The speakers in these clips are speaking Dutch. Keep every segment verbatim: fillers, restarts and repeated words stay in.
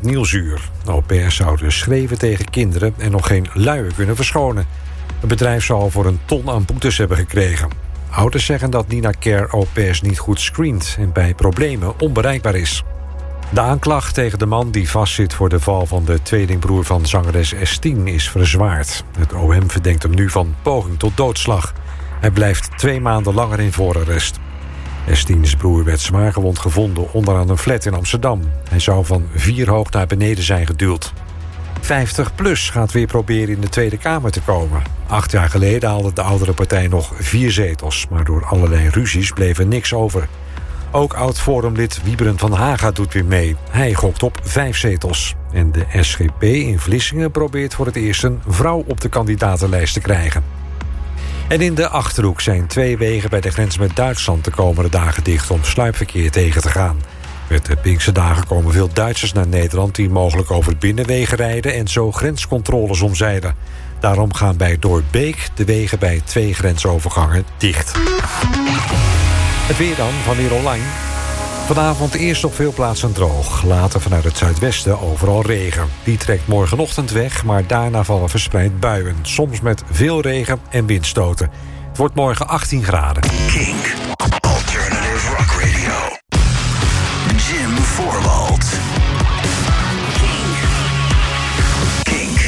fentanyluur. Au pairs zouden schreeuwen tegen kinderen en nog geen luien kunnen verschonen. Het bedrijf zou al voor een ton aan boetes hebben gekregen. Ouders zeggen dat Nina Care au pairs niet goed screent en bij problemen onbereikbaar is. De aanklacht tegen de man die vastzit voor de val van de tweelingbroer van zangeres S tien is verzwaard. Het O M verdenkt hem nu van poging tot doodslag. Hij blijft twee maanden langer in voorarrest. S tien's broer werd zwaargewond gevonden onderaan een flat in Amsterdam. Hij zou van vier hoog naar beneden zijn geduwd. vijftig plus gaat weer proberen in de Tweede Kamer te komen. Acht jaar geleden haalde de oudere partij nog vier zetels, maar door allerlei ruzies bleef er niks over. Ook oud-forumlid Wieberen van Haga doet weer mee. Hij gokt op vijf zetels. En de S G P in Vlissingen probeert voor het eerst een vrouw op de kandidatenlijst te krijgen. En in de Achterhoek zijn twee wegen bij de grens met Duitsland de komende dagen dicht om sluipverkeer tegen te gaan. Met de Pinksterdagen komen veel Duitsers naar Nederland die mogelijk over binnenwegen rijden en zo grenscontroles omzeilen. Daarom gaan bij Doorbeek de wegen bij twee grensovergangen dicht. Het weer dan van Weer Online. Vanavond eerst op veel plaatsen droog. Later vanuit het zuidwesten overal regen. Die trekt morgenochtend weg, maar daarna vallen verspreid buien. Soms met veel regen en windstoten. Het wordt morgen achttien graden. Kink. Alternative Rock Radio. Jim Voorwald. Kink. Kink.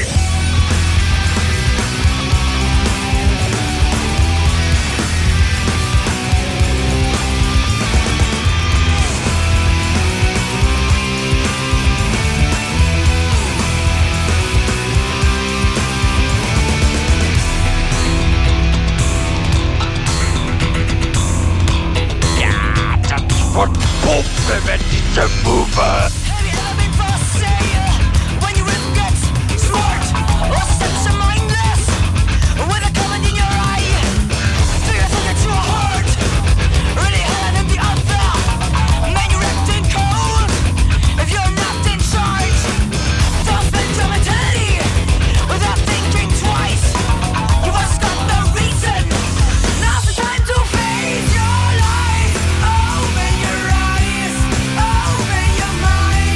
Wordt pompen met die te moeven. Open your eyes, open your mind.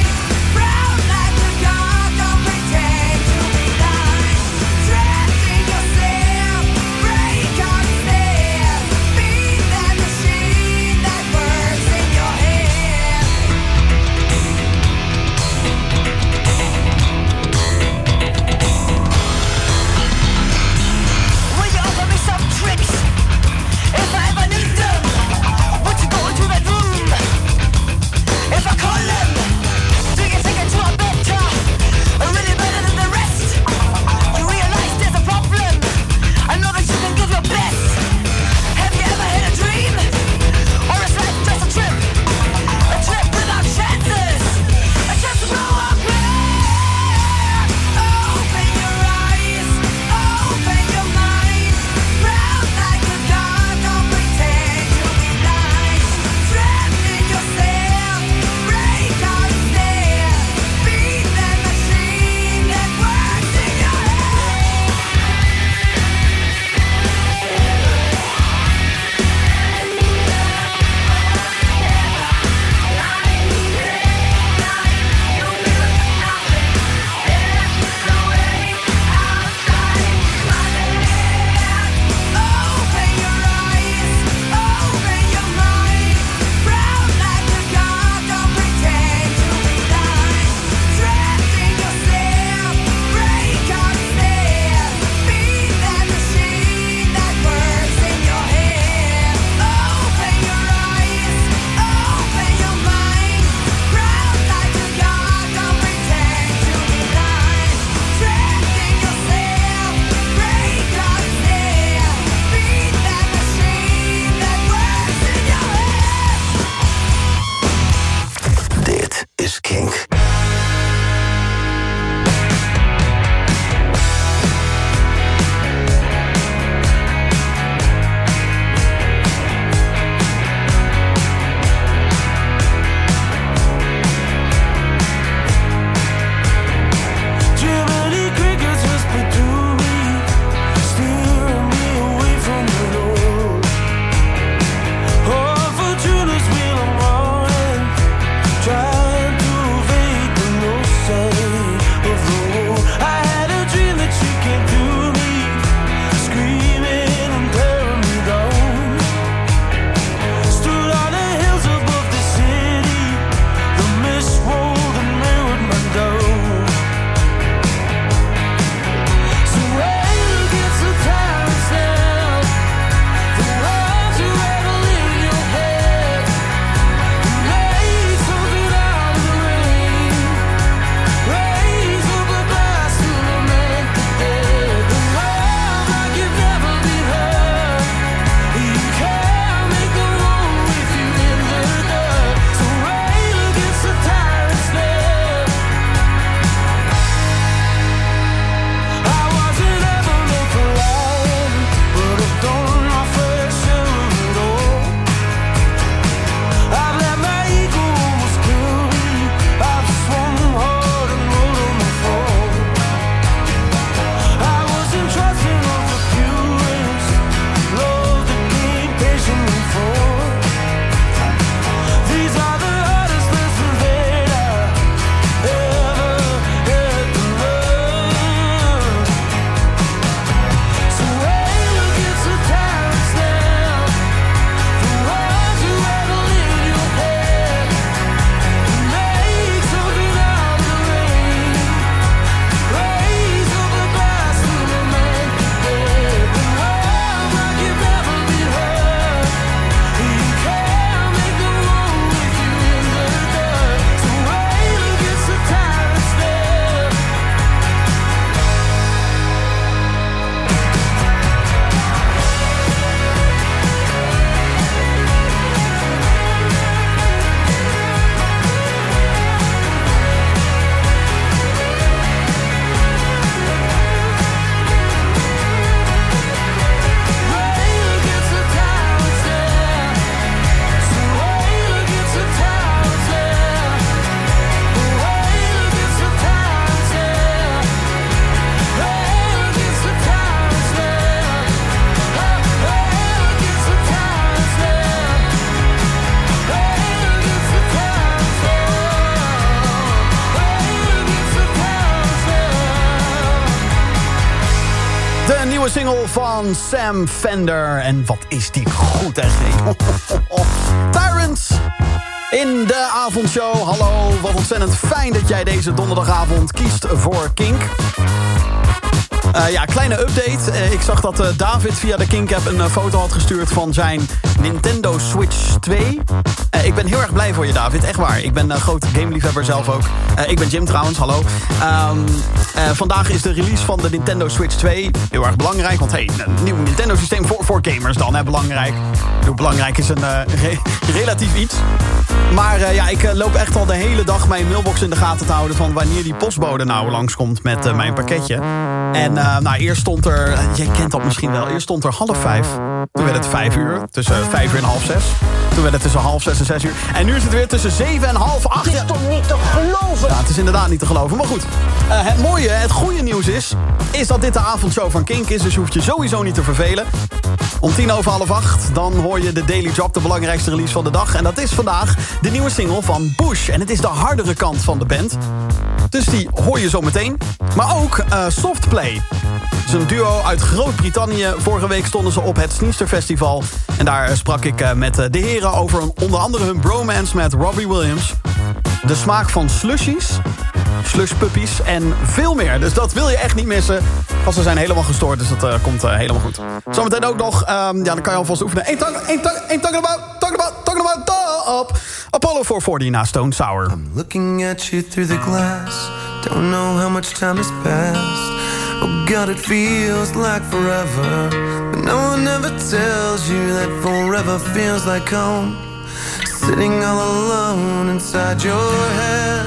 nieuwe single van Sam Fender. En wat is die goed, hè? Tyrants in de avondshow. Hallo, wat ontzettend fijn dat jij deze donderdagavond kiest voor Kink. Uh, ja, kleine update. Uh, ik zag dat uh, David via de Kink-app een uh, foto had gestuurd van zijn Nintendo Switch twee. Uh, ik ben heel erg blij voor je, David. Echt waar. Ik ben een uh, groot gameliefhebber zelf ook. Uh, ik ben Jim trouwens, hallo. Um, uh, vandaag is de release van de Nintendo Switch twee. Heel erg belangrijk, want hey, een nieuw Nintendo systeem voor, voor gamers dan, hè, belangrijk. Heel belangrijk is een uh, re relatief iets. Maar uh, ja, ik uh, loop echt al de hele dag mijn mailbox in de gaten te houden van wanneer die postbode nou langskomt met uh, mijn pakketje. En uh, nou, eerst stond er, uh, jij kent dat misschien wel, eerst stond er half vijf. Toen werd het vijf uur, tussen vijf uur en half zes. Toen werd het tussen half zes en zes uur. En nu is het weer tussen zeven en half acht. Het is toch niet te geloven? Ja, het is inderdaad niet te geloven. Maar goed, uh, het mooie, het goede nieuws is, is dat dit de avondshow van Kink is. Dus je hoeft je sowieso niet te vervelen. Om tien over half acht, dan hoor je de Daily Drop, de belangrijkste release van de dag. En dat is vandaag de nieuwe single van Bush. En het is de hardere kant van de band. Dus die hoor je zo meteen. Maar ook uh, Softplay. Het is een duo uit Groot-Brittannië. Vorige week stonden ze op het Sneester Festival. En daar sprak ik uh, met uh, de heren over een, onder andere hun bromance met Robbie Williams. De smaak van slushies, slushpuppies en veel meer. Dus dat wil je echt niet missen. Want ze zijn helemaal gestoord, dus dat uh, komt uh, helemaal goed. Zometeen ook nog, um, ja, dan kan je alvast oefenen. Eén tang, één tang, één tang about, tang about, tang about, top. Apollo four forty na Stone Sour. I'm looking at you through the glass. Don't know how much time has passed. Oh God, it feels like forever. But no one ever tells you that forever feels like home. Sitting all alone inside your head.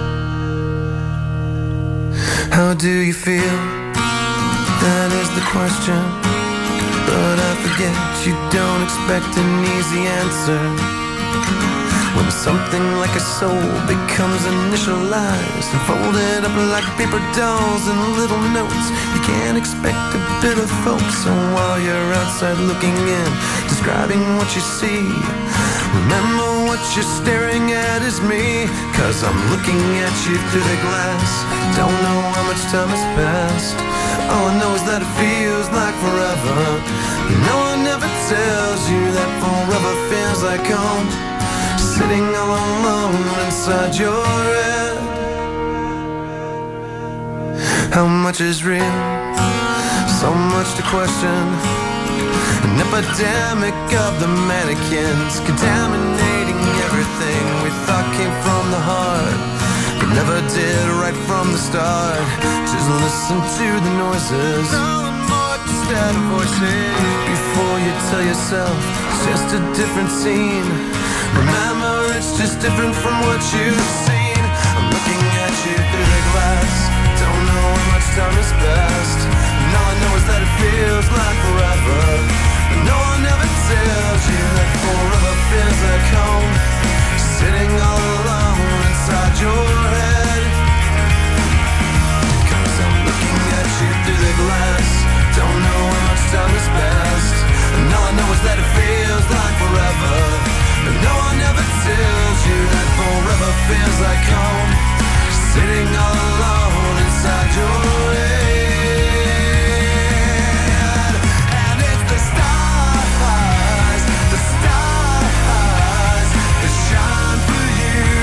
How do you feel? That is the question. But I forget you don't expect an easy answer. When something like a soul becomes initialized and folded up like paper dolls and little notes, you can't expect a bit of hope. So while you're outside looking in, describing what you see, remember what you're staring at is me. Cause I'm looking at you through the glass. Don't know how much time has passed. All I know is that it feels like forever. No one ever tells you that forever feels like home. Sitting all alone inside your head. How much is real? So much to question. An epidemic of the mannequins, contaminating everything we thought came from the heart, but never did right from the start. Just listen to the noises, more instead of voices. Before you tell yourself it's just a different scene, remember it's just different from what you've seen. I'm looking at you through the glass. Don't know how much time has passed. And all I know is that it feels like forever. But no one ever tells you that forever feels like home. Sitting all alone inside your head. Cause I'm looking at you through the glass. Don't know how much time has passed. And all I know is that it feels like forever. But no one ever tells you that forever feels like home. Sitting all alone inside your head. And it's the stars, the stars that shine for you.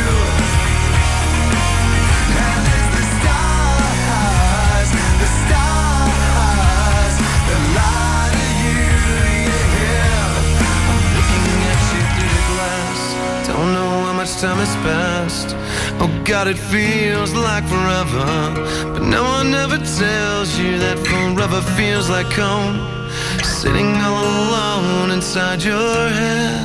And it's the stars, the stars that lie to you, yeah. I'm looking at you through the glass. Don't know how much time has passed. Oh God, it feels like forever. But no one ever tells you that forever feels like home. Sitting all alone inside your head.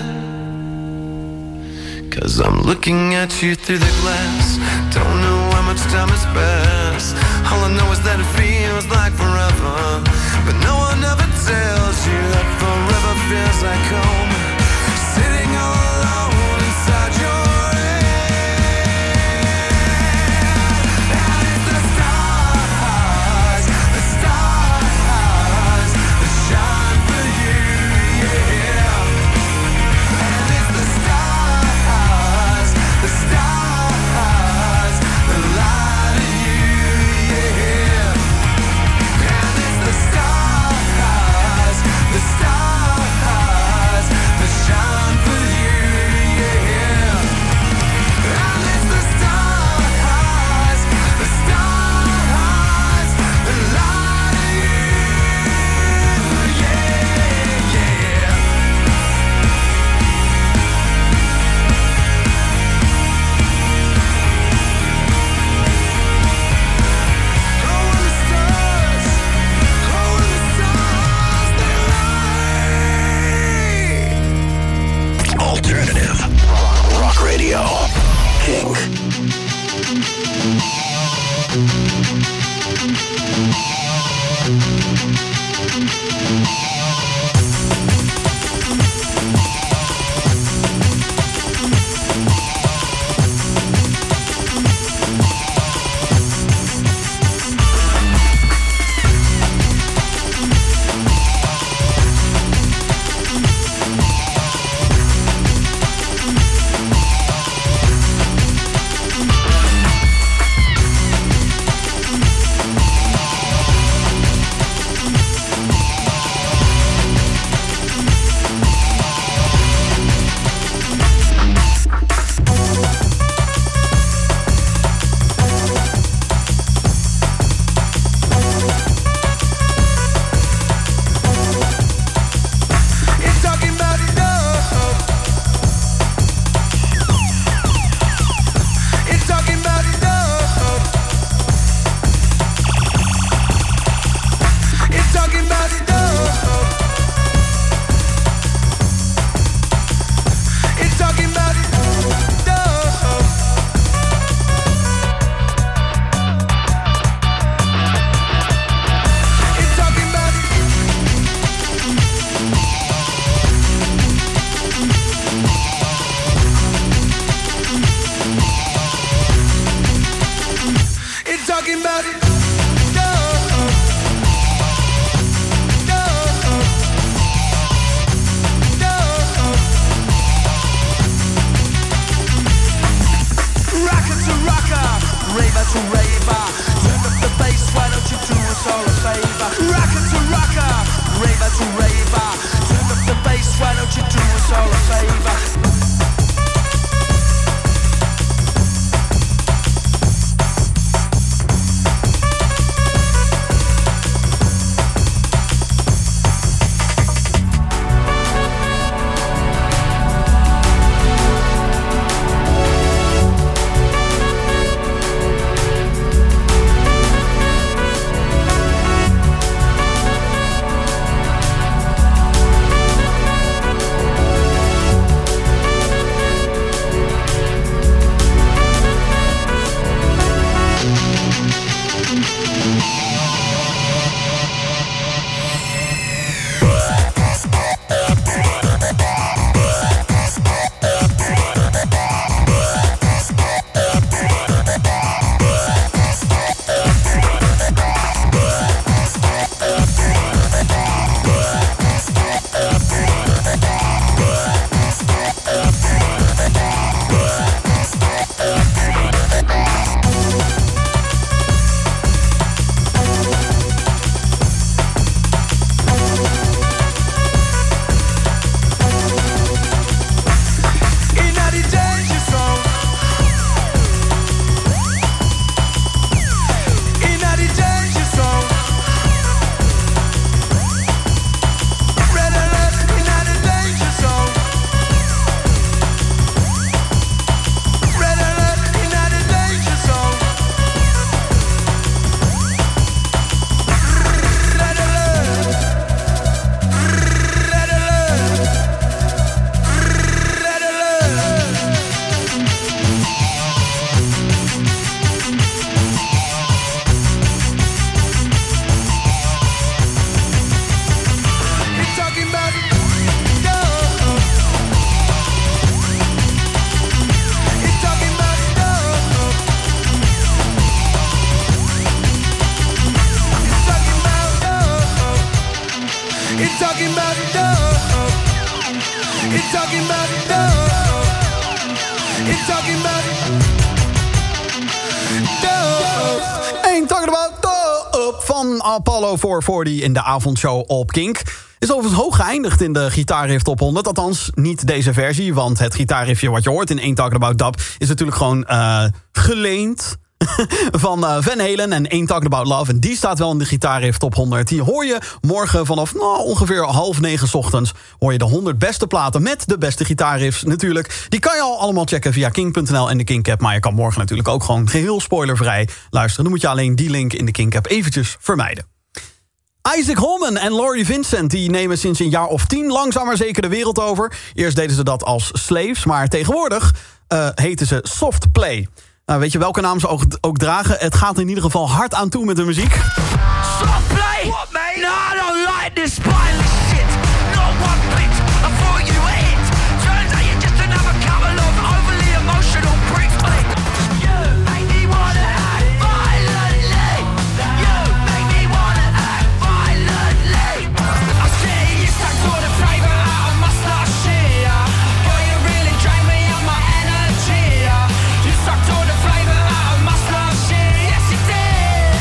Cause I'm looking at you through the glass. Don't know how much time has passed. All I know is that it feels like forever. But no one ever tells you that forever feels like home. Sitting all alone inside your head. Stars Van Apollo vierhonderdveertig in de avondshow op Kink. Is overigens hoog geëindigd in de gitaarriff top honderd. Althans, niet deze versie, want het gitaarriffje wat je hoort in Ain't Talking About Dub is natuurlijk gewoon uh, geleend van uh, Van Halen en Ain't Talking About Love. En die staat wel in de gitaarriff top honderd. Die hoor je morgen vanaf nou, ongeveer half negen 's ochtends. Hoor je de honderd beste platen met de beste gitaarriffs natuurlijk. Die kan je al allemaal checken via kink punt n l en de Kink-app. Maar je kan morgen natuurlijk ook gewoon geheel spoilervrij luisteren. Dan moet je alleen die link in de Kink-app eventjes vermijden. Isaac Holman en Laurie Vincent die nemen sinds een jaar of tien langzaam maar zeker de wereld over. Eerst deden ze dat als Slaves, maar tegenwoordig uh, heten ze Soft Play. Nou, weet je welke naam ze ook, ook dragen? Het gaat in ieder geval hard aan toe met de muziek. Soft play! What, mate? No, I don't like this spineless shit. Not one bit. I thought you were it. Turns out you're just another couple of overly emotional pricks, mate. You make me wanna act violently. You make me wanna act violently. I see you stuck to the flavour out of my slush here. Girl, you really drain me of my energy. You stuck to the flavour out of my slush here. Yes, you did.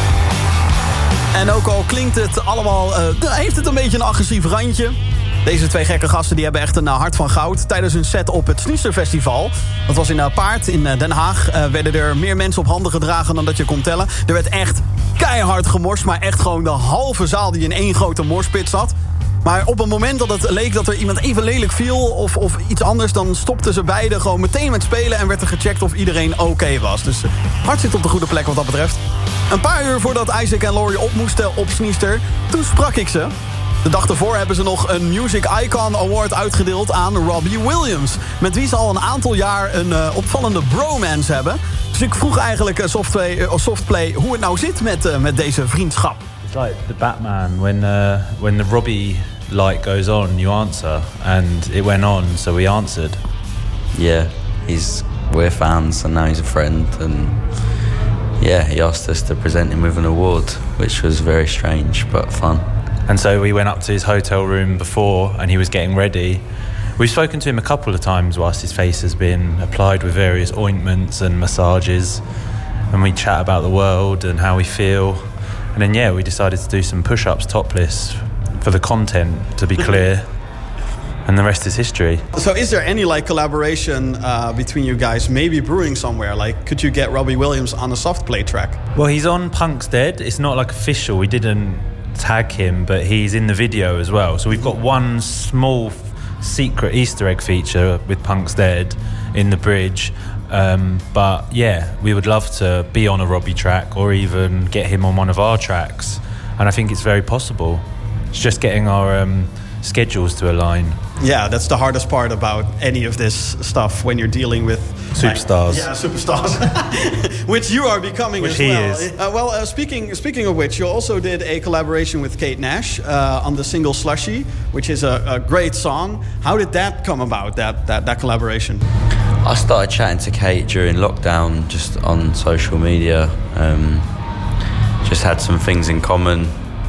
En ook al klinkt het allemaal, uh, heeft het een beetje een agressief randje. Deze twee gekke gasten die hebben echt een uh, hart van goud. Tijdens hun set op het Sneesterfestival. Dat was in uh, Paard in uh, Den Haag. Uh, werden er meer mensen op handen gedragen dan dat je kon tellen. Er werd echt keihard gemorst. Maar echt gewoon de halve zaal die in één grote morspit zat. Maar op het moment dat het leek dat er iemand even lelijk viel of, of iets anders, dan stopten ze beiden gewoon meteen met spelen en werd er gecheckt of iedereen oké okay was. Dus uh, hart zit op de goede plek wat dat betreft. Een paar uur voordat Isaac en Laurie op moesten op Sneester, toen sprak ik ze. De dag ervoor hebben ze nog een Music Icon Award uitgedeeld aan Robbie Williams, met wie ze al een aantal jaar een uh, opvallende bromance hebben. Dus ik vroeg eigenlijk uh, Softplay, uh, Softplay hoe het nou zit met, uh, met deze vriendschap. It's like the Batman, when uh, when the Robbie light goes on, you answer, and it went on, so we answered. Yeah, he's we're fans, and now he's a friend, and yeah, he asked us to present him with an award, which was very strange but fun. And so we went up to his hotel room before, and he was getting ready. We've spoken to him a couple of times whilst his face has been applied with various ointments and massages, and we chat about the world and how we feel. And then, yeah, we decided to do some push-ups topless for the content, to be clear. And the rest is history. So is there any like collaboration uh, between you guys maybe brewing somewhere? Like, could you get Robbie Williams on a Softplay track? Well, he's on Punk's Dead. It's not like official. We didn't tag him, but he's in the video as well. So we've got one small f- secret Easter egg feature with Punk's Dead in the bridge. Um, but yeah, we would love to be on a Robbie track or even get him on one of our tracks. And I think it's very possible. It's just getting our um, schedules to align. Yeah, that's the hardest part about any of this stuff when you're dealing with superstars. Like, yeah, superstars, which you are becoming which as he well. Is. Uh, well, uh, speaking speaking of which, you also did a collaboration with Kate Nash uh, on the single "Slushy," which is a, a great song. How did that come about? That that that collaboration? I started chatting to Kate during lockdown, just on social media. Um, just had some things in common,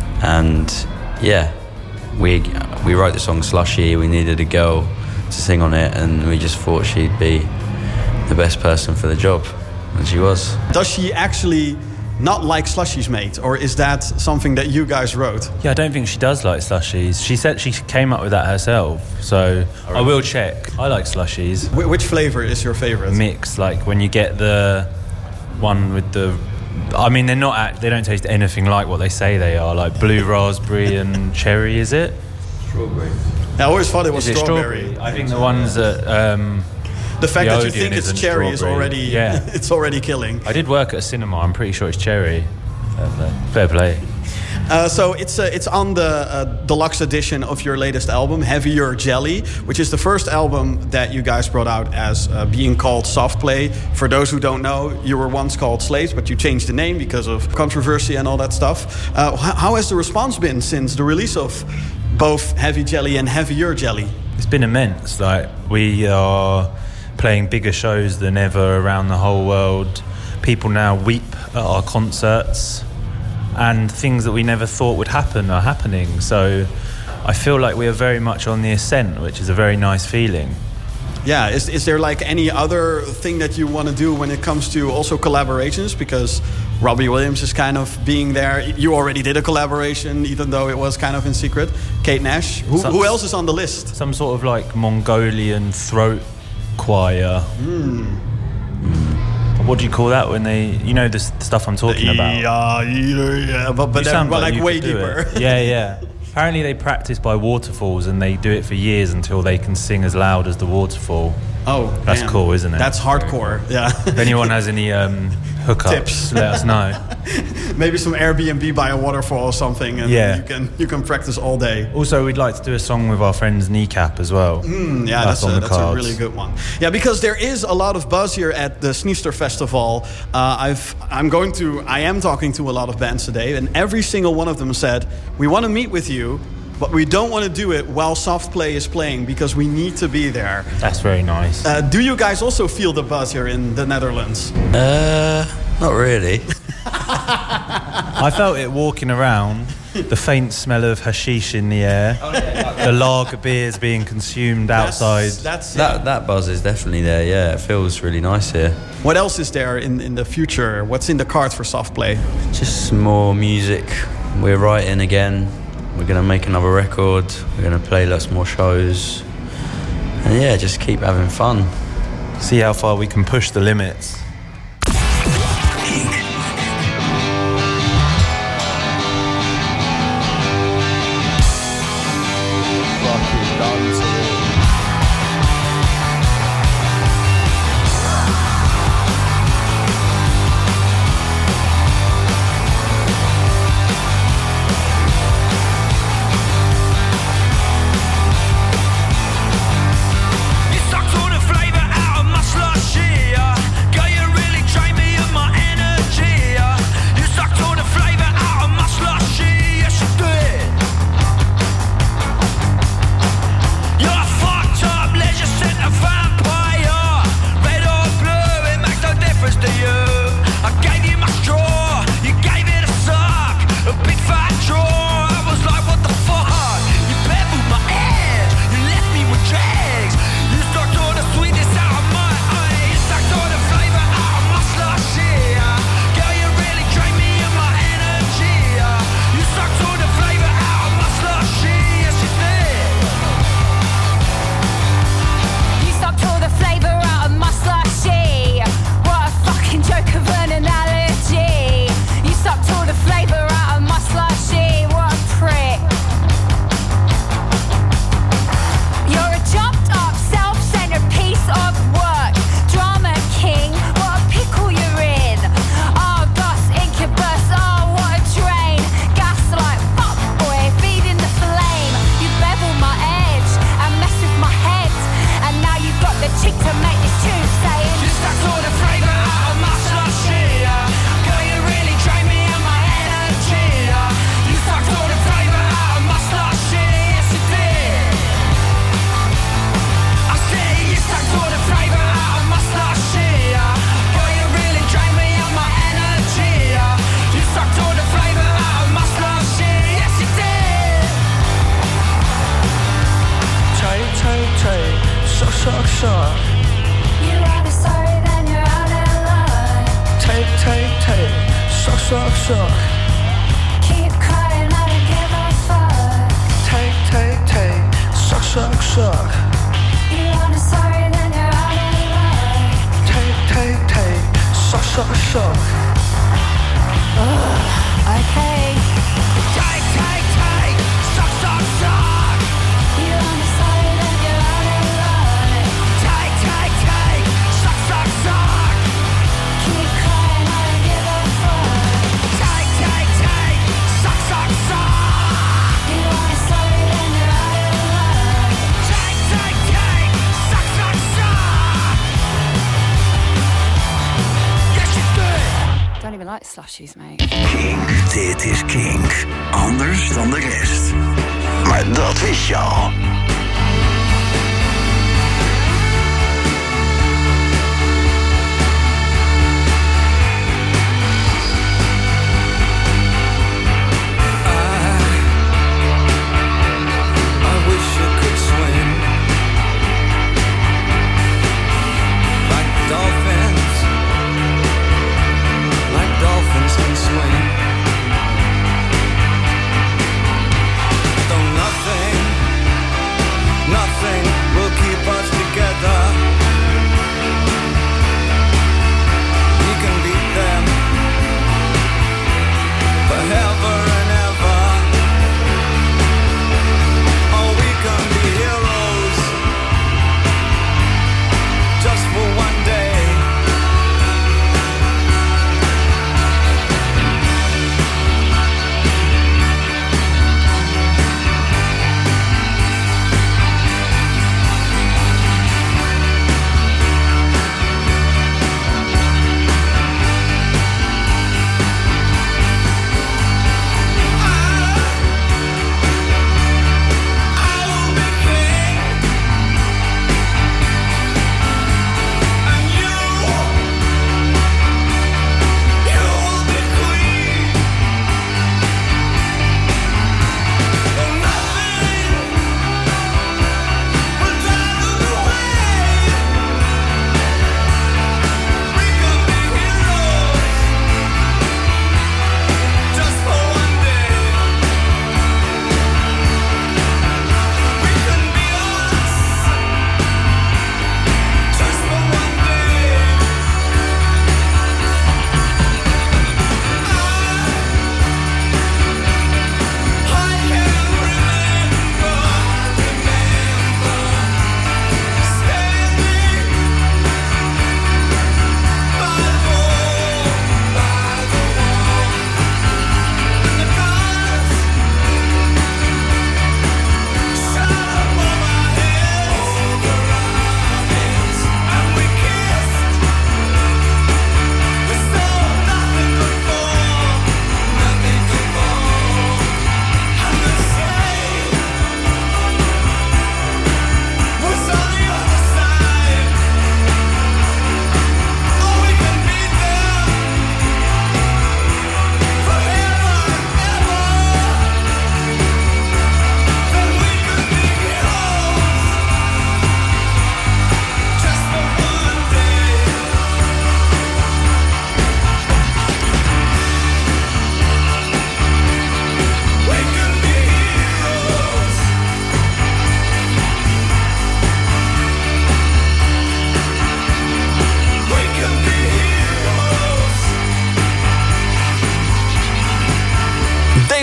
and yeah, we we wrote the song "Slushy." We needed a girl to sing on it, and we just thought she'd be the best person for the job, and she was. Does she actually not like slushies, mate, or is that something that you guys wrote? Yeah, I don't think she does like slushies. She said she came up with that herself, so I will check. I like slushies. Wh- which flavor is your favorite? Mixed, like when you get the one with the, I mean, they're not act, they don't taste anything like what they say they are, like blue raspberry and cherry, is it? Strawberry. I always thought it was Is it strawberry. strawberry? I think the ones that um, the fact the that you Odeon think it's isn't cherry is strawberry. already Yeah. it's already killing. I did work at a cinema. I'm pretty sure it's cherry. Fair play. Fair play. Uh, so it's uh, it's on the uh, deluxe edition of your latest album, Heavier Jelly, which is the first album that you guys brought out as uh, being called Softplay. For those who don't know, you were once called Slaves, but you changed the name because of controversy and all that stuff. Uh, how, how has the response been since the release of both Heavy Jelly and Heavier Jelly? It's been immense. Like, we are playing bigger shows than ever around the whole world. People now weep at our concerts, and things that we never thought would happen are happening. So I feel like we are very much on the ascent, which is a very nice feeling. Yeah, is is there like any other thing that you want to do when it comes to also collaborations? Because Robbie Williams is kind of being there. You already did a collaboration, even though it was kind of in secret. Kate Nash. Who, Some- who else is on the list? Some sort of like Mongolian throat choir. Mm. What do you call that when they, you know, the s- stuff I'm talking about? Yeah, yeah, but, but You then, sound but like you way could do deeper. it. Yeah, yeah. Apparently they practice by waterfalls, and they do it for years until they can sing as loud as the waterfall. Oh, That's damn. cool, isn't it? That's hardcore. Yeah. If anyone has any um, hookups, Tips. let us know. maybe some Airbnb by a waterfall or something, and Yeah. you can you can practice all day. Also, we'd like to do a song with our friends Kneecap as well. Mm, yeah, That's that's, on a, the that's a cards. really good one. Yeah, because there is a lot of buzz here at the Sneester Festival. Uh, I've I'm going to I am talking to a lot of bands today, and every single one of them said, "We want to meet with you, but we don't want to do it while Softplay is playing because we need to be there." That's very nice. Uh, do you guys also feel the buzz here in the Netherlands? Uh, not really. I felt it walking around. The faint smell of hashish in the air. Oh, yeah. The lager beers being consumed outside. That's, that's That that buzz is definitely there. Yeah, it feels really nice here. What else is there in, in the future? What's in the cards for Softplay? Just some more music. We're writing again. We're gonna make another record. We're gonna play lots more shows. And yeah, just keep having fun. See how far we can push the limits. You sucked all the flavour out of my slushy, yeah. Girl, you really drain me of my energy, yeah. You sucked all the flavour out of my slushy, yes you did. You're a fucked up leisure centre vampire. Red or blue, it makes no difference to you. I gave you my straw, you gave it a suck, a big fat draw. I was like, what the fuck? You beveled my edge, you left me with dregs. You sucked all the sweetness out of my eye. You sucked all the flavour out of my slushy, yeah. Girl, you really drained me of my energy, yeah. You sucked all the flavour out of my slushy, yes you did. You sucked all the flavour out of my slushy. What a fucking joke of an analogy. You sucked all the flavour out of my slushy. What a prick. You're a jumped up, self-centered piece of work. Drama king, what a pickle you're in. Oh, bus, incubus, oh, what a drain. Gaslight, fuck boy, feeding the flame. You bevel my edge and mess with my head. And now you've got the cheek to make this tune saying You sucked all the flavour out of my slushy, yeah. Girl, you really drained me of my energy, yeah. You sucked all the flavour out of my slushy, yes you did. I said you sucked all the flavour out of my slushy, yeah. Girl, you really drained me of my energy, yeah. You sucked all the flavour out of my slushy, yes you did. Take, take, take, suck, suck, suck. you rather sorry than you're out of luck. Take, take, take, suck, suck, suck. Keep crying, I don't give a fuck. Take, take, take, suck, suck, suck. You rather sorry than you're out of luck. Take, take, take, suck, suck, suck. Okay. Take, take, take, suck, suck, suck. You rather sorry than you're out of luck. Take, take, take, suck, suck, suck. Keep crying, I don't give a fuck. Take, take, take, suck, suck, suck. You rather sorry than you're out of luck. Take, take, take, suck, suck, suck. Yes, you do. Don't even like slushies, mate. Kink, dit is Kink. Anders dan de rest. Maar dat wist je al. I wish I could swim like dolphins, like dolphins can swim. Though nothing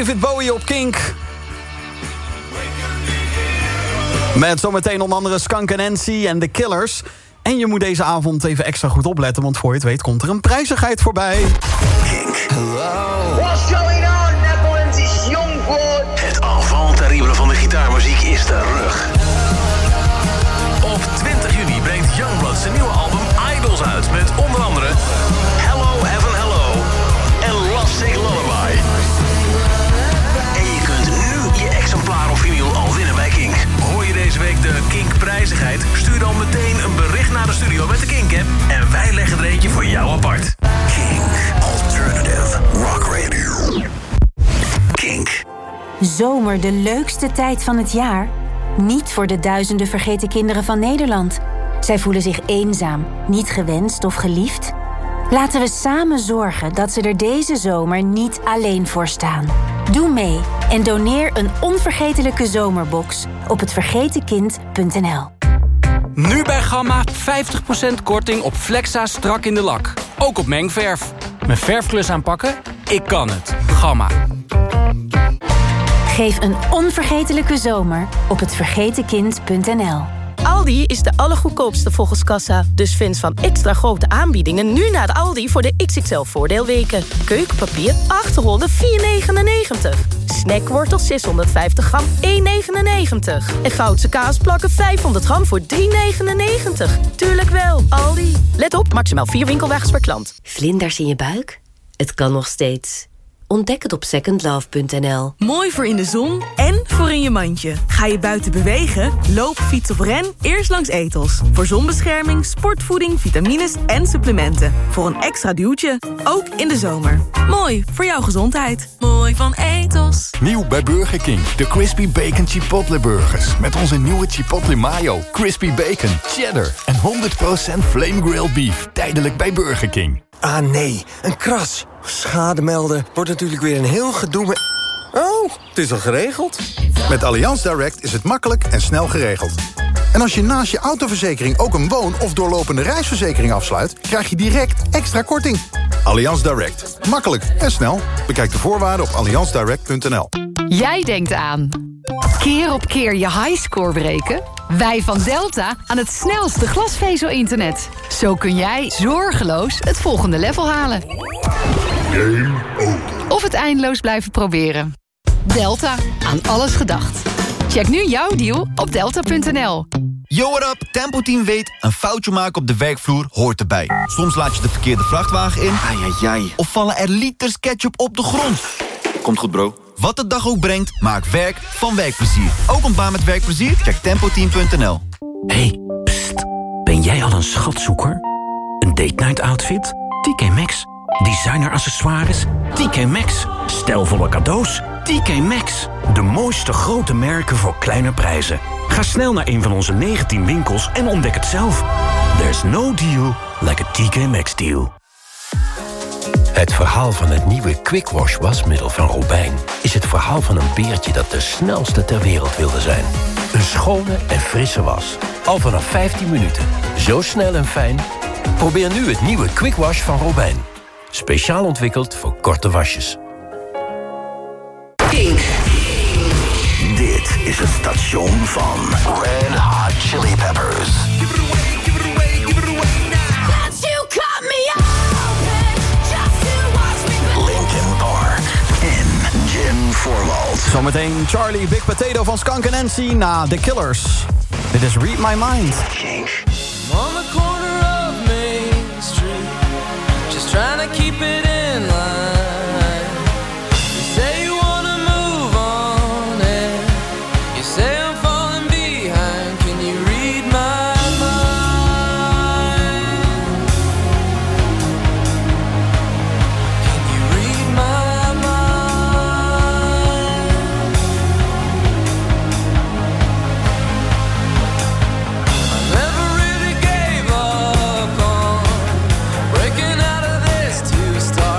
David Bowie op Kink. Met zometeen onder andere Skunk Nancy en The Killers. En je moet deze avond even extra goed opletten, want voor je het weet komt er een prijzigheid voorbij. Kink. Hello. What's going on, Netherlands? It's Youngblood. Het enfant terrible van de gitaarmuziek is terug. Op twintig juni brengt Youngblood zijn nieuwe album Idols uit. Met onder andere Hello Heaven Hello en Love Sick Lullaby. En je kunt nu je exemplaar op vinyl al winnen bij Kink. Hoor je deze week de Kink prijzigheid? Stuur dan meteen een bericht naar de studio met de Kink app en wij leggen er eentje voor jou apart. Kink Alternative Rock Radio. Kink. Zomer, de leukste tijd van het jaar? Niet voor de duizenden vergeten kinderen van Nederland. Zij voelen zich eenzaam, niet gewenst of geliefd. Laten we samen zorgen dat ze er deze zomer niet alleen voor staan. Doe mee en doneer een onvergetelijke zomerbox op het vergeten kind punt n l. Nu bij Gamma vijftig procent korting op Flexa strak in de lak. Ook op mengverf. Mijn verfklus aanpakken? Ik kan het. Gamma. Geef een onvergetelijke zomer op het vergeten kind punt n l. Aldi is de allergoedkoopste volgens kassa. Dus fans van extra grote aanbiedingen nu naar de Aldi voor de X X L voordeelweken. Keukenpapier acht rollen vier negenennegentig. Snackwortels zeshonderdvijftig gram één negenennegentig. En Goudse kaasplakken vijfhonderd gram voor drie negenennegentig. Tuurlijk wel, Aldi. Let op, maximaal vier winkelwagens per klant. Vlinders in je buik? Het kan nog steeds. Ontdek het op second love punt n l. Mooi voor in de zon en voor in je mandje. Ga je buiten bewegen? Loop, fiets of ren? Eerst langs Ethos. Voor zonbescherming, sportvoeding, vitamines en supplementen. Voor een extra duwtje, ook in de zomer. Mooi voor jouw gezondheid. Mooi van Ethos. Nieuw bij Burger King. De Crispy Bacon Chipotle Burgers. Met onze nieuwe Chipotle Mayo, Crispy Bacon, Cheddar en honderd procent Flame Grilled Beef. Tijdelijk bij Burger King. Ah nee, een kras. Schade melden wordt natuurlijk weer een heel gedoe met... Oh, het is al geregeld. Met Allianz Direct is het makkelijk en snel geregeld. En als je naast je autoverzekering ook een woon- of doorlopende reisverzekering afsluit... krijg je direct extra korting. Allianz Direct. Makkelijk en snel. Bekijk de voorwaarden op allianz direct punt n l. Jij denkt aan keer op keer je highscore breken? Wij van Delta aan het snelste glasvezel-internet. Zo kun jij zorgeloos het volgende level halen. Game over. Of het eindeloos blijven proberen. Delta, aan alles gedacht. Check nu jouw deal op delta punt n l. Yo, what up? Tempo Team weet, een foutje maken op de werkvloer hoort erbij. Soms laat je de verkeerde vrachtwagen in. Ai, ai, ai. Of vallen er liters ketchup op de grond. Komt goed, bro. Wat de dag ook brengt, maak werk van werkplezier. Ook een baan met werkplezier? Check tempo team punt n l. Hey, pst. Ben jij al een schatzoeker? Een date night outfit? T K Maxx. Designer accessoires? T K Maxx. Stijlvolle cadeaus? T K Maxx. De mooiste grote merken voor kleine prijzen. Ga snel naar een van onze negentien winkels en ontdek het zelf. There's no deal like a T K Maxx deal. Het verhaal van het nieuwe Quick Wash wasmiddel van Robijn is het verhaal van een beertje dat de snelste ter wereld wilde zijn. Een schone en frisse was. Al vanaf vijftien minuten. Zo snel en fijn. Probeer nu het nieuwe Quick Wash van Robijn. Speciaal ontwikkeld voor korte wasjes. Kink. Dit is het station van Red Hot Chili Peppers. Linkin Park en Jen Voorwald. Zometeen Charlie Big Potato van Skunk Nancy na The Killers. Dit is Read My Mind. On the corner of Main Street, just trying to keep it in line. You say you wanna move on, and you say I'm falling behind. Can you read my mind? Can you read my mind? I never really gave up on breaking out of this two-star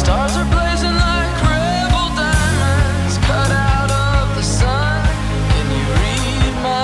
Stars are blazing like rebel diamonds, cut out of the sun. Can you read my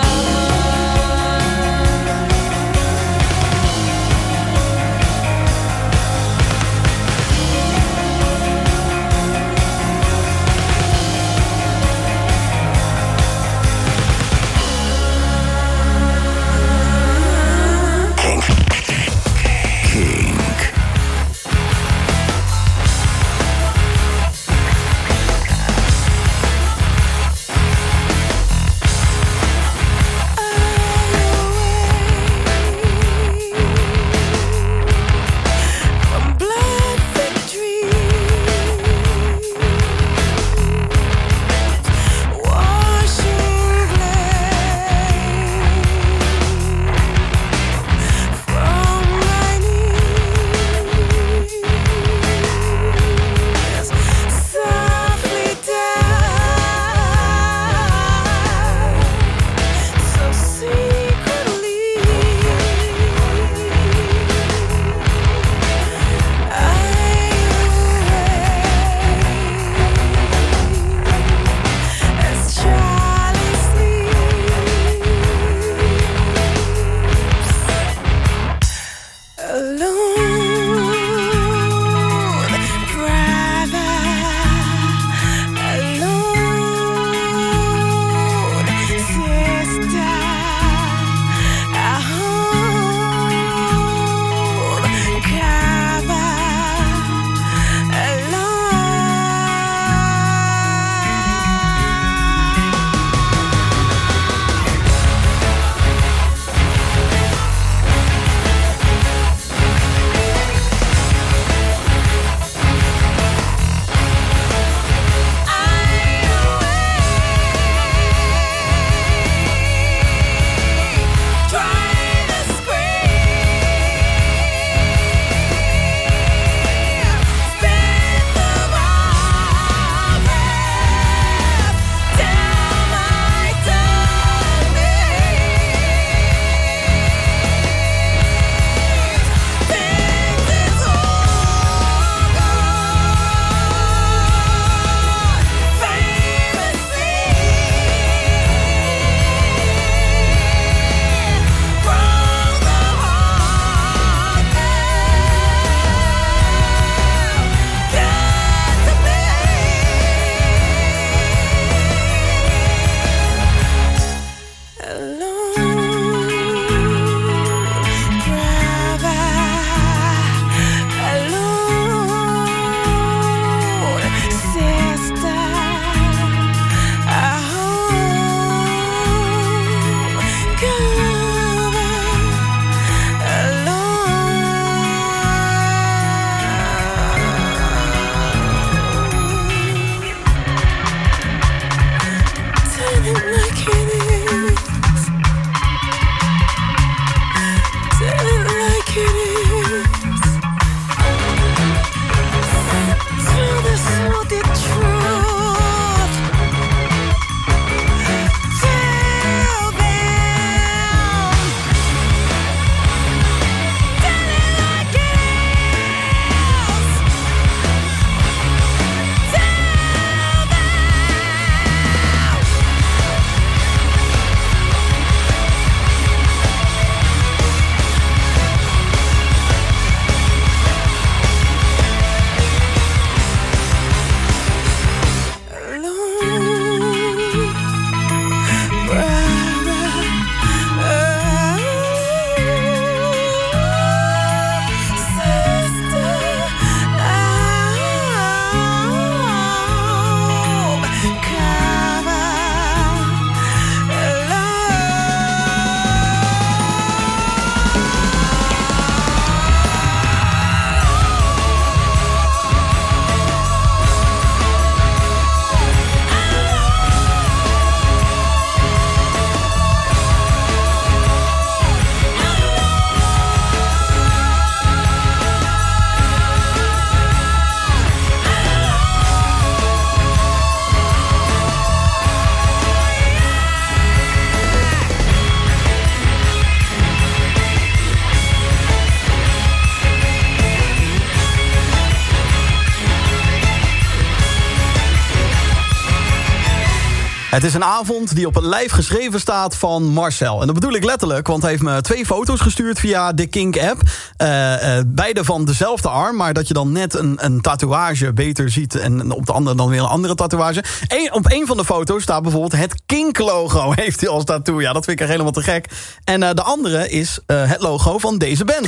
Het is een avond die op het lijf geschreven staat van Marcel. En dat bedoel ik letterlijk, want hij heeft me twee foto's gestuurd via de Kink-app. Uh, uh, beide van dezelfde arm, maar dat je dan net een, een tatoeage beter ziet... en op de andere dan weer een andere tatoeage. Eén, op een van de foto's staat bijvoorbeeld het Kink-logo, heeft hij als tattoo. Ja, dat vind ik echt helemaal te gek. En uh, de andere is uh, het logo van deze band.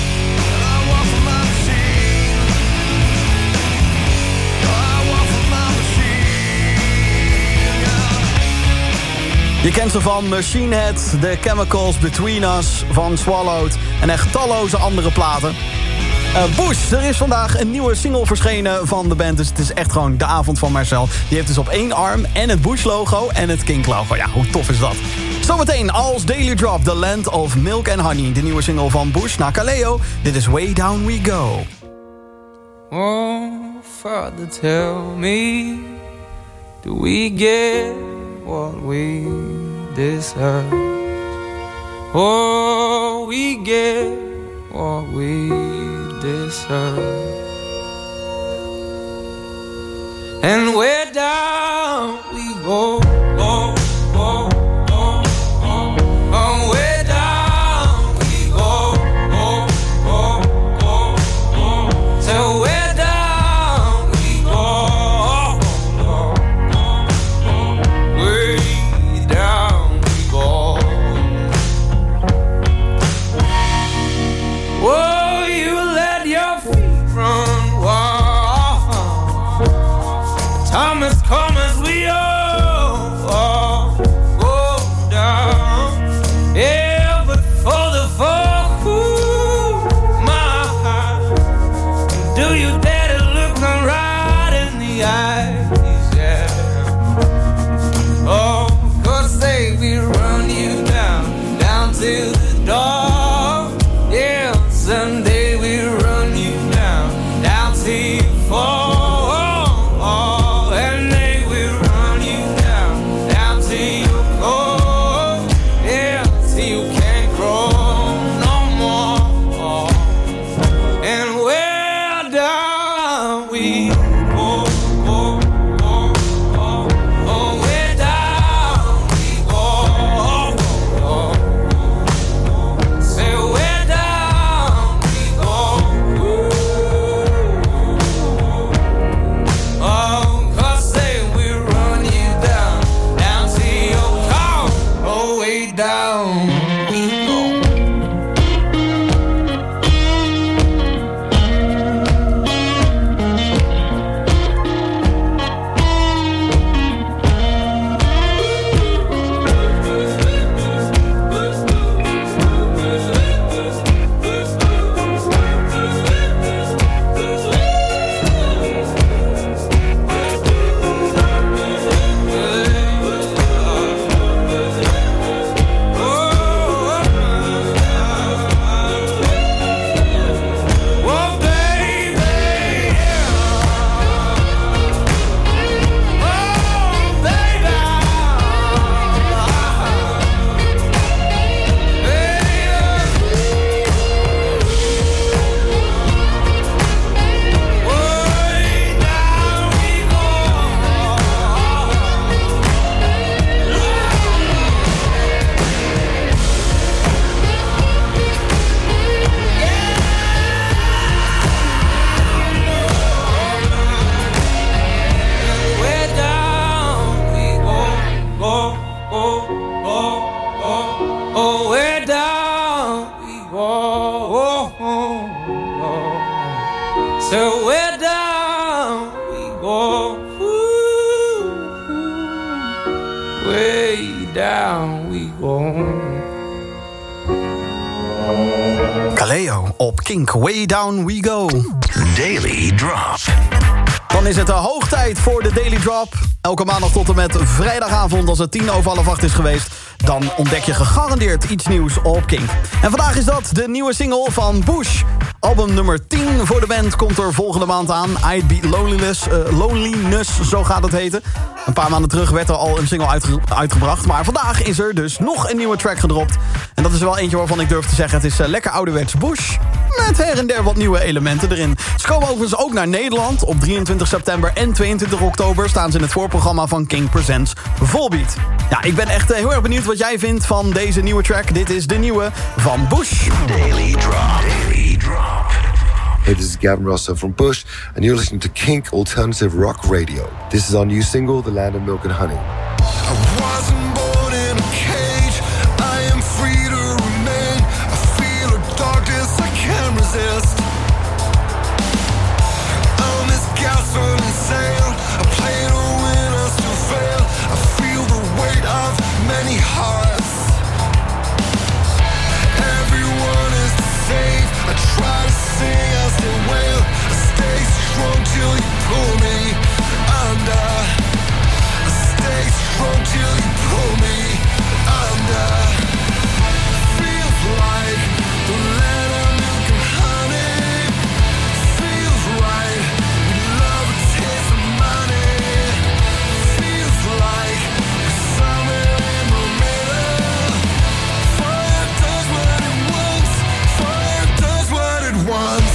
Je kent ze van Machine Head, The Chemicals, Between Us, van Swallowed en echt talloze andere platen. Uh, Bush, er is vandaag een nieuwe single verschenen van de band, dus het is echt gewoon de avond van Marcel. Die heeft dus op één arm en het Bush-logo en het Kink-logo. Ja, hoe tof is dat? Zometeen als Daily Drop, The Land of Milk and Honey, de nieuwe single van Bush naar Kaleo. Dit is Way Down We Go. Oh, Father, tell me, do we get what we deserve? Oh, we get what we deserve. And where down we go, go, go, go, go. Oh, where down we go, go, go, go, go. So where Thomas, come as we all, all go down. Yeah, but for the folk who my heart, do you dare to look them right in the eyes? Yeah. Oh, 'cause they will run you down, down to the door. Yeah, someday we'll run you down, down to you fall. So we're down, we go, ooh, way down we go. Kaleo op Kink, Way Down We Go. Daily Drop. Dan is het de hoog tijd voor de Daily Drop. Elke maandag tot en met vrijdagavond, als het tien over half acht is geweest, dan ontdek je gegarandeerd iets nieuws op Kink. En vandaag is dat de nieuwe single van Bush. Album nummer tien voor de band komt er volgende maand aan. I'd Be Loneliness, uh, Loneliness, zo gaat het heten. Een paar maanden terug werd er al een single uitge- uitgebracht. Maar vandaag is er dus nog een nieuwe track gedropt. En dat is wel eentje waarvan ik durf te zeggen, het is uh, lekker ouderwets Bush. met her en der wat nieuwe elementen erin. Ze komen overigens ook naar Nederland. Op drieëntwintig september en tweeëntwintig oktober staan ze in het voorprogramma van King Presents Volbeat. Ja, ik ben echt heel erg benieuwd wat jij vindt van deze nieuwe track. Dit is de nieuwe van Bush. Daily Drop. Daily Drop. Hey, this is Gavin Rossdale from Bush, and you're listening to Kink Alternative Rock Radio. This is our new single, The Land of Milk and Honey. I wasn't born in a cage, I am free to remain. I feel a darkness I can't resist. On this gasoline sail, I play to win, I still fail. I feel the weight of many hearts. Everyone is safe, I try to sing, I still wail. I stay strong till you pull me under. I stay strong till you pull me under. Feels like the land of milk and honey. Feels right, we love a taste of money. Feels like summer in the middle. Fire does what it wants. Fire does what it wants.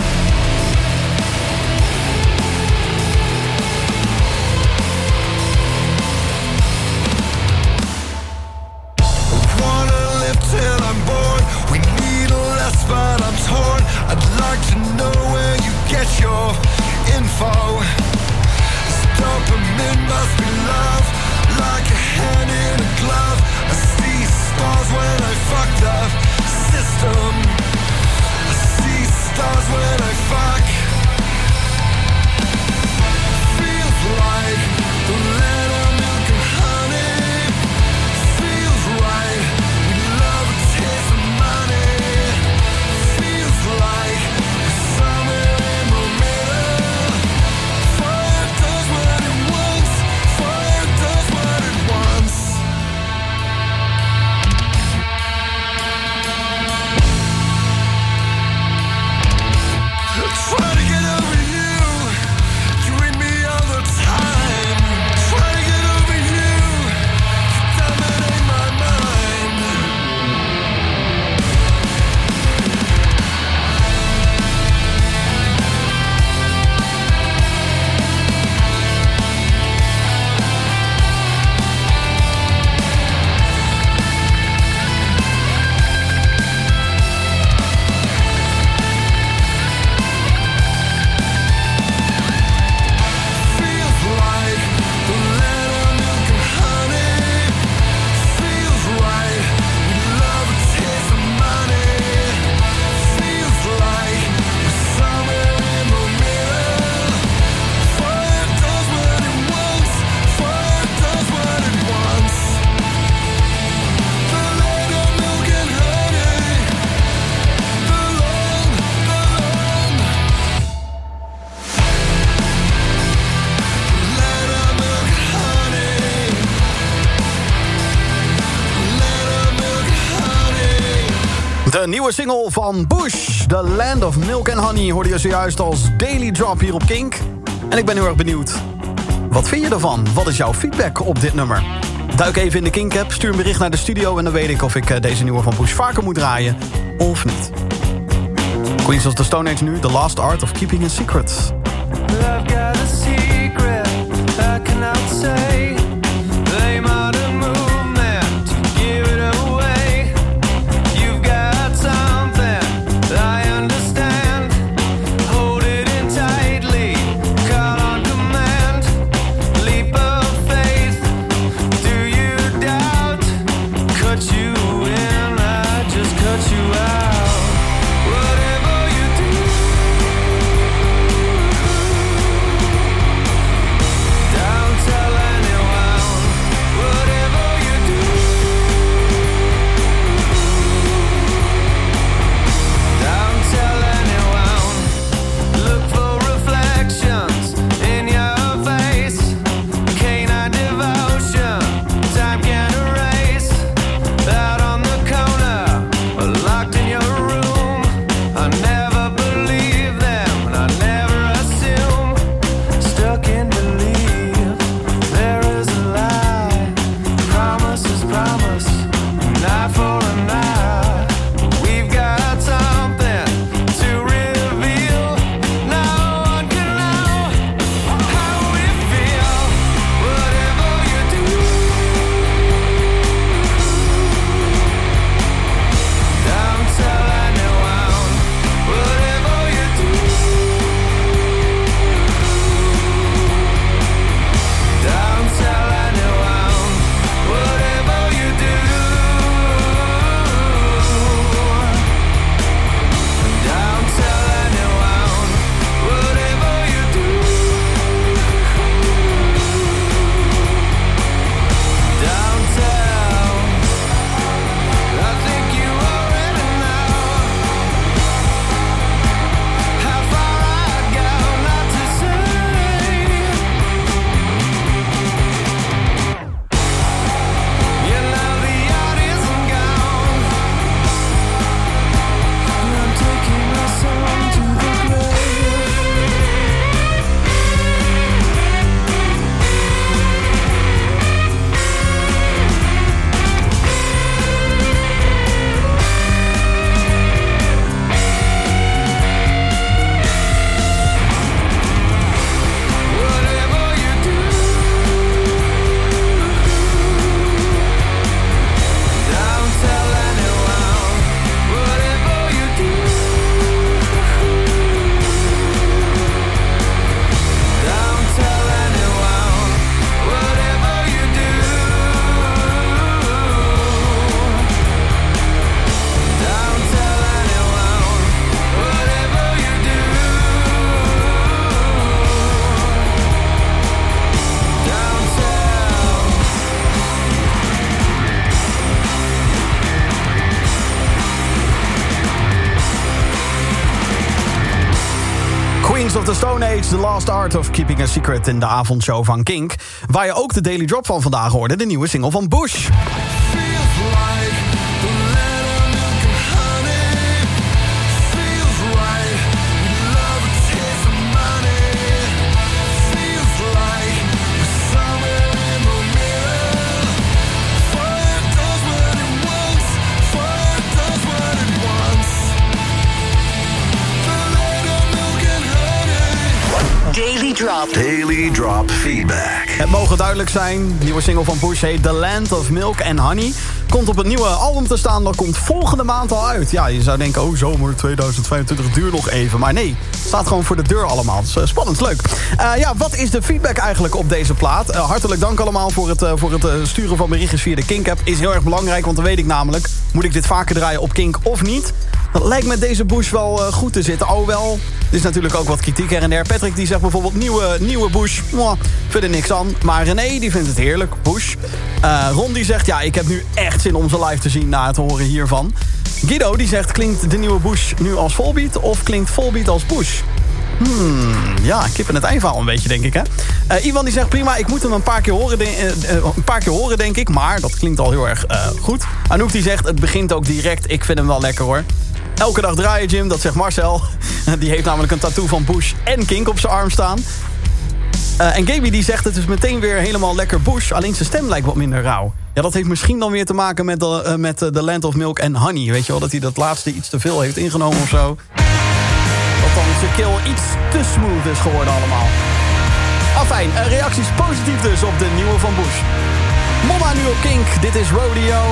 Till I'm bored, we need less, but I'm torn. I'd like to know where you get your info. This dopamine must be love, like a hand in a glove. I see stars when I fuck the system. I see stars when I fuck. Feels like the land of milk and honey. Feels right. Taste of money. Feels like summer in the middle. Fire does what it wants. Fire does what it wants. Try to get over you. You hit me all the time. Try to get over you. You dominate my mind. De nieuwe single van Bush, The Land of Milk and Honey, hoorde je zojuist als Daily Drop hier op Kink. En ik ben heel erg benieuwd. Wat vind je ervan? Wat is jouw feedback op dit nummer? Duik even in de Kink-app, stuur een bericht naar de studio en dan weet ik of ik deze nieuwe van Bush vaker moet draaien of niet. Queens of the Stone Age nu, The Last Art of Keeping a Secret. I've got a secret I cannot say. They might have movement to give it away. You've got something I understand. Hold it in tightly, call on command. Leap of faith, do you doubt? Cut you in, I just cut you out. Whatever you do, the Stone Age, The Last Art of Keeping a Secret in de avondshow van Kink. Waar je ook de Daily Drop van vandaag hoorde, de nieuwe single van Bush. Daily Drop. Daily Drop feedback. Het mogen duidelijk zijn, de nieuwe single van Bush heet The Land of Milk and Honey. Komt op het nieuwe album te staan, dat komt volgende maand al uit. Ja, je zou denken, oh zomer tweeduizend vijfentwintig, duurt nog even. Maar nee, het staat gewoon voor de deur allemaal. Dus, uh, spannend, leuk. Uh, ja, wat is de feedback eigenlijk op deze plaat? Uh, hartelijk dank allemaal voor het, uh, voor het uh, sturen van berichtjes via de Kink-app. Is heel erg belangrijk, want dan weet ik namelijk, moet ik dit vaker draaien op Kink of niet? Dat lijkt met deze Bush wel uh, goed te zitten. Alhoewel, er is natuurlijk ook wat kritiek her en der. Patrick die zegt bijvoorbeeld nieuwe, nieuwe Bush. Mwah, vind er niks aan. Maar René die vindt het heerlijk. Bush. Uh, Ron die zegt, ja, ik heb nu echt zin om ze live te zien na het horen hiervan. Guido die zegt, klinkt de nieuwe Bush nu als Volbeat of klinkt Volbeat als Bush? Hmm, ja, kip en het ei-verhaal een beetje, denk ik, hè? Uh, Ivan die zegt, prima, ik moet hem een paar keer horen, de, uh, uh, een paar keer horen denk ik. Maar dat klinkt al heel erg uh, goed. Anouk die zegt, het begint ook direct. Ik vind hem wel lekker, hoor. Elke dag draaien, Jim, dat zegt Marcel. Die heeft namelijk een tattoo van Bush en Kink op zijn arm staan. Uh, en Gaby die zegt, het is meteen weer helemaal lekker Bush. Alleen zijn stem lijkt wat minder rauw. Ja, dat heeft misschien dan weer te maken met de, uh, met de Land of Milk and Honey. Weet je wel, dat hij dat laatste iets te veel heeft ingenomen of zo. Dat dan zijn keel iets te smooth is geworden allemaal. Afijn, uh, reacties positief dus op de nieuwe van Bush. Mama nu op Kink, dit is Rodeo.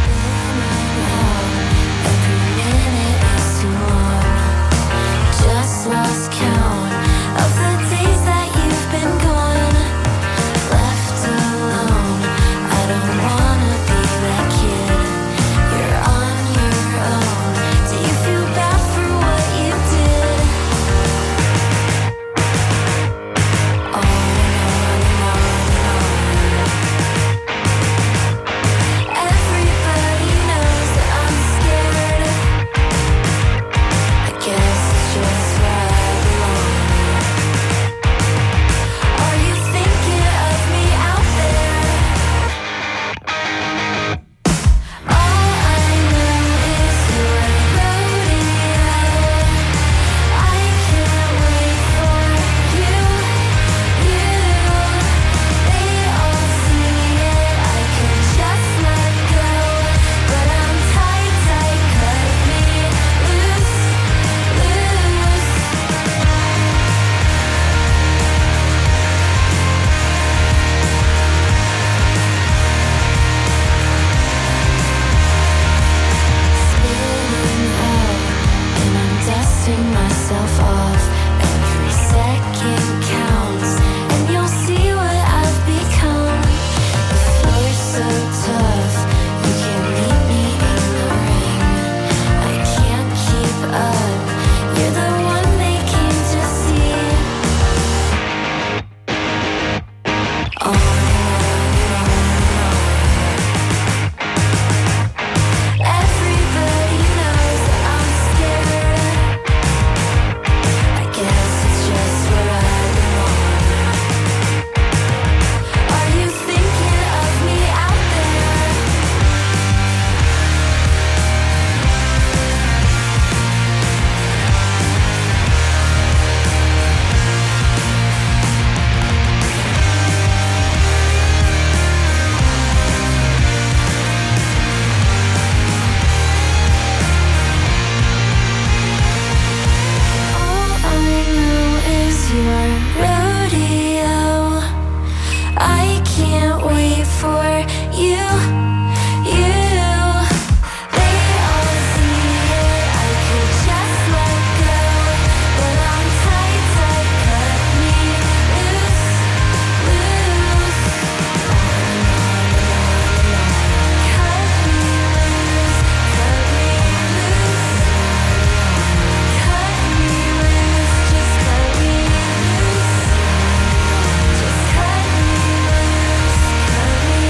Lost count of the days that you've been gone, left alone. I don't wanna be that kid. You're on your own. Do you feel bad for what you did? On and on and on. Everybody knows that I'm scared. I guess it's just myself off. Every second counts, and you'll see what I've become. If you're so tough, you can meet me in the ring. I can't keep up. You're the one they came to see. On and on and on. Everybody knows that I'm scared. I guess it's just where I belong. Are you thinking of me out there? All I know is your rodeo. I can't wait for you, you. They all see it, I could just let go, but I'm tight, tight, cut me loose, loose. Cut me loose, cut me loose. Cut me loose, just cut me loose. Just cut me loose, cut me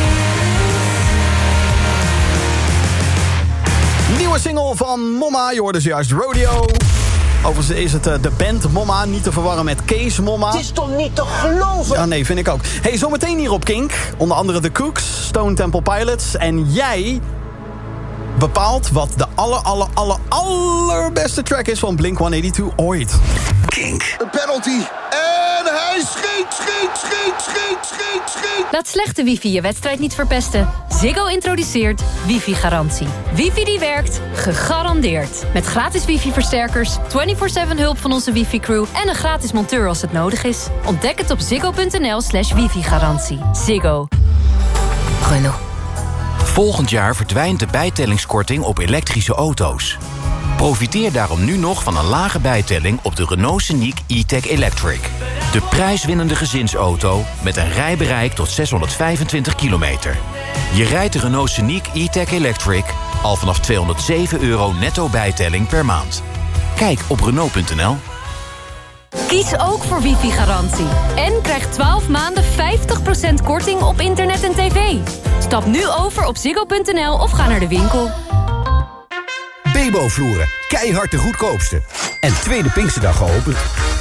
loose. Nieuwe single van Mama, je hoorde zojuist Rodeo. Overigens is het uh, de band Momma, niet te verwarren met Kees Momma. Het is toch niet te geloven? Ja, nee, vind ik ook. Hey, zometeen hier op Kink. Onder andere The Cooks, Stone Temple Pilots. En jij bepaalt wat de aller, aller, aller, allerbeste track is van Blink honderdtweeënnegentig ooit. Kink. Een penalty. En hij schiet, schiet, schiet, schiet, schiet, schiet. Laat slechte wifi je wedstrijd niet verpesten. Ziggo introduceert wifi-garantie. Wifi die werkt, gegarandeerd. Met gratis wifi-versterkers, vierentwintig zeven hulp van onze wifi-crew... en een gratis monteur als het nodig is. Ontdek het op ziggo.nl slash wifi-garantie. Ziggo. Renault. Volgend jaar verdwijnt de bijtellingskorting op elektrische auto's. Profiteer daarom nu nog van een lage bijtelling op de Renault Scenic E-Tech Electric. De prijswinnende gezinsauto met een rijbereik tot zeshonderdvijfentwintig kilometer. Je rijdt de Renault Scenic E-Tech Electric al vanaf tweehonderdzeven euro netto bijtelling per maand. Kijk op Renault punt n l. Kies ook voor wifi-garantie. En krijg twaalf maanden vijftig procent korting op internet en tv. Stap nu over op ziggo punt n l of ga naar de winkel. Bebo-vloeren, keihard de goedkoopste. En tweede Pinksterdag geopend.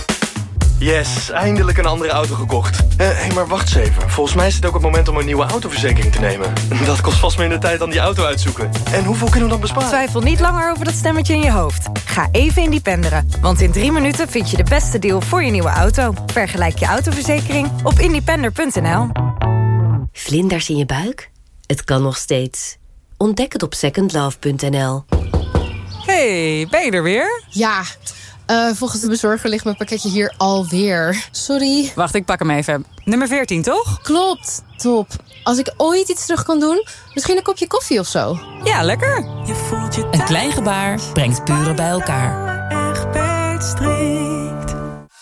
Yes, eindelijk een andere auto gekocht. Hé, uh, hey, maar wacht eens even. Volgens mij is het ook het moment om een nieuwe autoverzekering te nemen. Dat kost vast minder tijd dan die auto uitzoeken. En hoeveel kunnen we dan besparen? Twijfel niet langer over dat stemmetje in je hoofd. Ga even independeren. Want in drie minuten vind je de beste deal voor je nieuwe auto. Vergelijk je autoverzekering op independer punt n l. Vlinders in je buik? Het kan nog steeds. Ontdek het op second love punt n l. Hey, ben je er weer? Ja, uh, volgens de bezorger ligt mijn pakketje hier alweer. Sorry. Wacht, ik pak hem even. Nummer veertien, toch? Klopt, top. Als ik ooit iets terug kan doen, misschien een kopje koffie of zo. Ja, lekker. Een klein gebaar brengt buren bij elkaar. Egbertstreek.